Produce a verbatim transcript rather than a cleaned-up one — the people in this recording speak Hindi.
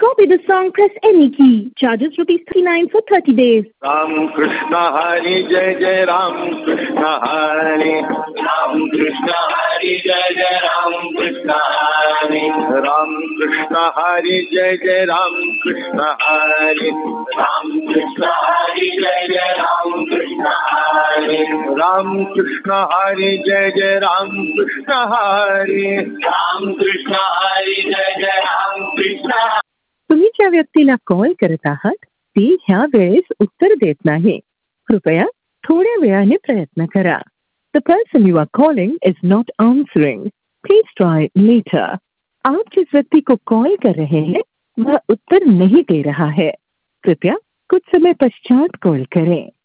copy the song, press any key. Charges rupees thirty-nine for thirty days. Ram Krishna Hari Jai Jai Ram Krishna Hari. Ram Krishna Hari Jai Jai Ram Krishna Hari. Ram Krishna Hari Jai Jai Ram Krishna Hari. Ram Krishna Hari Jai Jai Ram Krishna Hari. Ram Krishna Hari Jai Jai Ram Krishna Hari. Ram Krishna Hari Jai Jai Ram Krishna. तुम्ही ज्या व्यक्तीला कॉल करत आहात ती ह्या वेळेस उत्तर देत नाही. कृपया थोड्या वेळाने प्रयत्न करा. The person you are calling is not answering. Please try later. आप जिस व्यक्ति को कॉल कर रहे हैं वह उत्तर नहीं दे रहा है. कृपया कुछ समय पश्चात कॉल करें.